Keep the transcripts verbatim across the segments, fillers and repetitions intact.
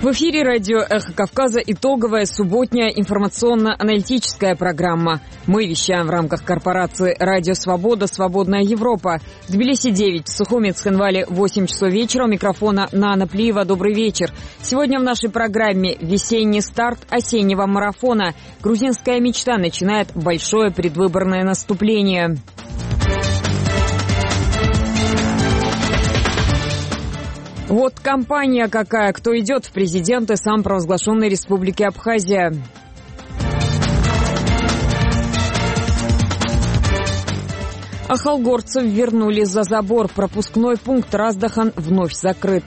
В эфире радио «Эхо Кавказа» итоговая субботняя информационно-аналитическая программа. Мы вещаем в рамках корпорации «Радио Свобода. Свободная Европа». В Тбилиси девять, в Сухуми, Цхинвале восемь часов вечера. У микрофона Нана Плиева. Добрый вечер. Сегодня в нашей программе весенний старт осеннего марафона. Грузинская мечта начинает большое предвыборное наступление. Вот компания какая, кто идет в президенты самопровозглашенной республики Абхазия. Ахалгорцев вернули за забор. Пропускной пункт Раздахан вновь закрыт.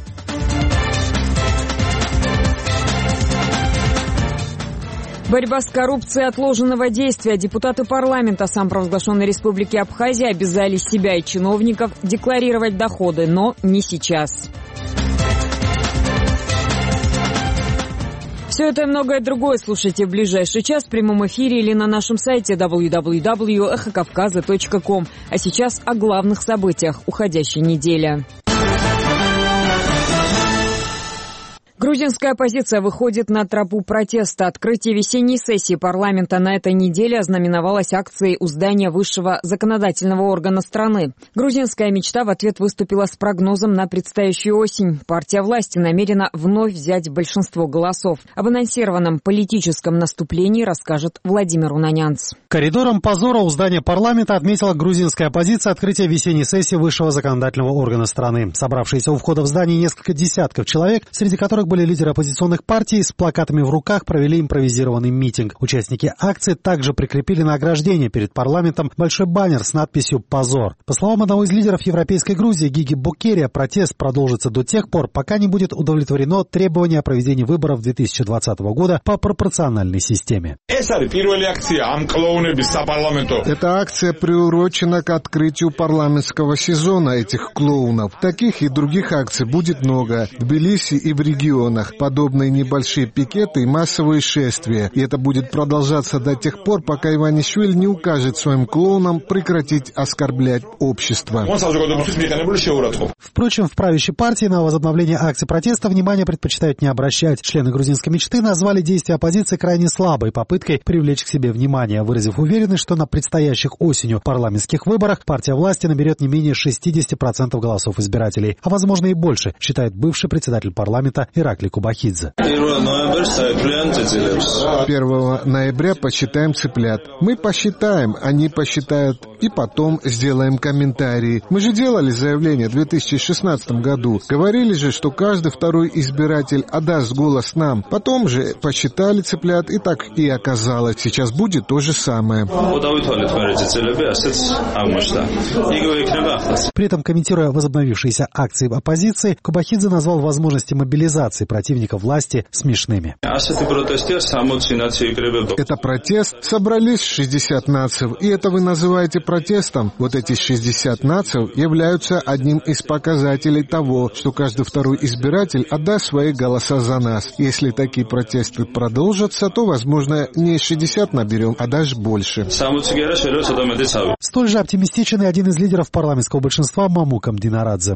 Борьба с коррупцией отложенного действия. Депутаты парламента самопровозглашенной республики Абхазия обязали себя и чиновников декларировать доходы, но не сейчас. Все это и многое другое слушайте в ближайший час в прямом эфире или на нашем сайте дабл ю дабл ю дабл ю точка эхо кавказа точка ком. А сейчас о главных событиях уходящей недели. Грузинская оппозиция выходит на тропу протеста. Открытие весенней сессии парламента на этой неделе ознаменовалось акцией у здания высшего законодательного органа страны. Грузинская мечта в ответ выступила с прогнозом на предстоящую осень. Партия власти намерена вновь взять большинство голосов. Об анонсированном политическом наступлении расскажет Владимир Унанянц. Коридором позора у здания парламента отметила грузинская оппозиция открытие весенней сессии высшего законодательного органа страны. Собравшиеся у входа в здание несколько десятков человек, среди которых были лидеры оппозиционных партий, с плакатами в руках провели импровизированный митинг. Участники акции также прикрепили на ограждение перед парламентом большой баннер с надписью «Позор». По словам одного из лидеров Европейской Грузии Гиги Букерия, протест продолжится до тех пор, пока не будет удовлетворено требование о проведении выборов две тысячи двадцатого года по пропорциональной системе. Эта акция приурочена к открытию парламентского сезона этих клоунов. Таких и других акций будет много в Тбилиси и в регионах. Подобные небольшие пикеты и массовые шествия. И это будет продолжаться до тех пор, пока Иванишвили не укажет своим клоунам прекратить оскорблять общество. Впрочем, в правящей партии на возобновление акций протеста внимания предпочитают не обращать. Члены грузинской мечты назвали действия оппозиции крайне слабой попыткой привлечь к себе внимание, выразив уверенность, что на предстоящих осенью парламентских выборах партия власти наберет не менее шестьдесят процентов голосов избирателей, а возможно и больше, считает бывший председатель парламента Иракли Кубахидзе. первого ноября посчитаем цыплят. Мы посчитаем, они посчитают, и потом сделаем комментарии. Мы же делали заявление в две тысячи шестнадцатом году. Говорили же, что каждый второй избиратель отдаст голос нам. Потом же посчитали цыплят, и так и оказалось. Сейчас будет то же самое. При этом, комментируя возобновившиеся акции оппозиции, Кубахидзе назвал возможности мобилизации противников власти смешными. Это протест. Собрались шестьдесят наций, и это вы называете протестом. Вот эти шестьдесят наций являются одним из показателей того, что каждый второй избиратель отдаст свои голоса за нас. Если такие протесты продолжатся, то, возможно, не шестьдесят наберем, а даже больше. Столь же оптимистичен и один из лидеров парламентского большинства Мамукам Динарадзе.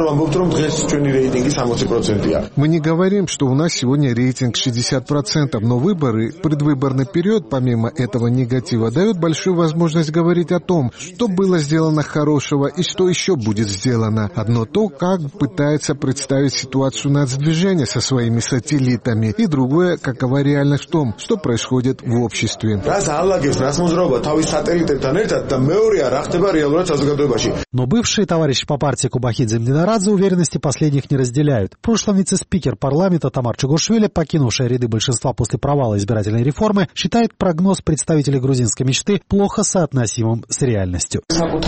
Мы не говорим, что у нас сегодня рейтинг шестьдесят процентов, но выборы, предвыборный период, помимо этого негатива, дают большую возможность говорить о том, что было сделано хорошего и что еще будет сделано. Одно то, как пытается представить ситуацию нацдвижения со своими сателлитами, и другое, какова реальность в том, что происходит в обществе. Но бывшие товарищи по партии Кубахидзе и Динарадзе уверенности последних не разделяют. В прошлом вице-спикер парламента Тамар Чугушвили, покинувшая ряды большинства после провала избирательной реформы, считает прогноз представителей грузинской мечты плохо соотносимым с реальностью.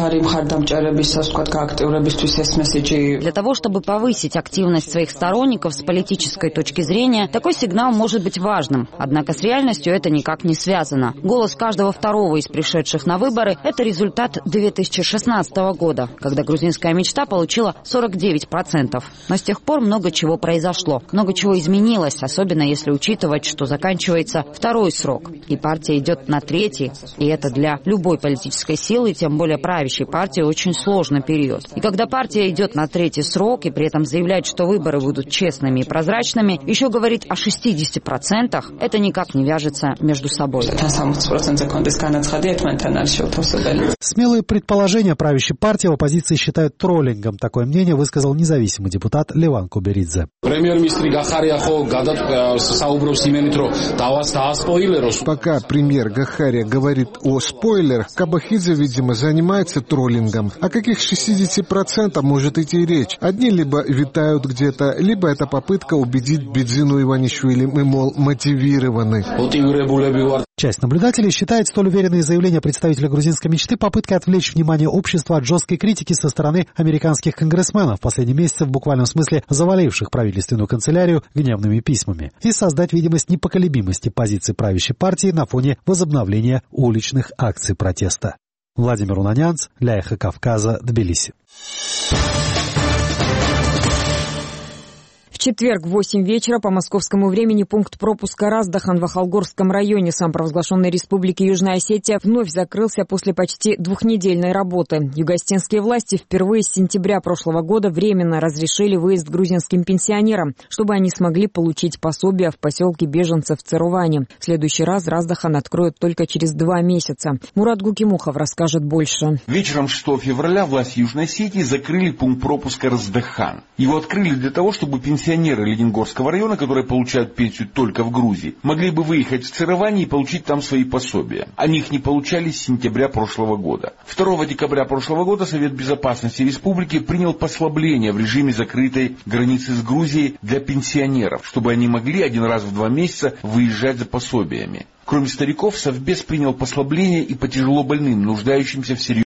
Для того, чтобы повысить активность своих сторонников с политической точки зрения, такой сигнал может быть важным. Однако с реальностью это никак не связано. Голос каждого второго из пришедших на выборы – это результат две тысячи шестнадцатого года, когда грузинская мечта получила сорок девять процентов. Но с тех пор много чего произошло, много чего изменилось, особенно если учитывать, что заканчивается второй срок, и партия идет на третий, и это для любой политической силы силы, тем более правящей партии, очень сложный период. И когда партия идет на третий срок и при этом заявляет, что выборы будут честными и прозрачными, еще говорить о шестидесяти процентах, это никак не вяжется между собой. Смелые предположения правящей партии в оппозиции считают троллингом. Такое мнение высказал независимый депутат Леван Куберидзе. Пока премьер Гахария говорит о спойлерах, Кабахидзе, видимо, занимается троллингом. О каких шестидесяти процентах может идти речь? Одни либо витают где-то, либо это попытка убедить Бидзину Иванишвили, мы, мол, мотивированы. Часть наблюдателей считает столь уверенные заявления представителя грузинской мечты попыткой отвлечь внимание общества от жесткой критики со стороны американских конгрессменов в последние месяцы в буквальном смысле заваливших правительственную канцелярию гневными письмами и создать видимость непоколебимости позиции правящей партии на фоне возобновления уличных акций протеста. Владимир Унанянц, для Эхо Кавказа, Тбилиси. В четверг в восемь вечера по московскому времени пункт пропуска Раздахан в Ахалгорском районе самопровозглашенной республики Южная Осетия вновь закрылся после почти двухнедельной работы. Юго-осетинские власти впервые с сентября прошлого года временно разрешили выезд грузинским пенсионерам, чтобы они смогли получить пособие в поселке беженцев Церувани. В следующий раз Раздахан откроют только через два месяца. Мурат Гукимухов расскажет больше. Вечером шестого февраля власти Южной Осетии закрыли пункт пропуска Раздахан. Его открыли для того, чтобы пенсионеры Пенсионеры Ленингорского района, которые получают пенсию только в Грузии, могли бы выехать в Церувани и получить там свои пособия. Они их не получали с сентября прошлого года. второго декабря прошлого года Совет Безопасности Республики принял послабление в режиме закрытой границы с Грузией для пенсионеров, чтобы они могли один раз в два месяца выезжать за пособиями. Кроме стариков, Совбез принял послабление и по тяжелобольным, нуждающимся в серьезном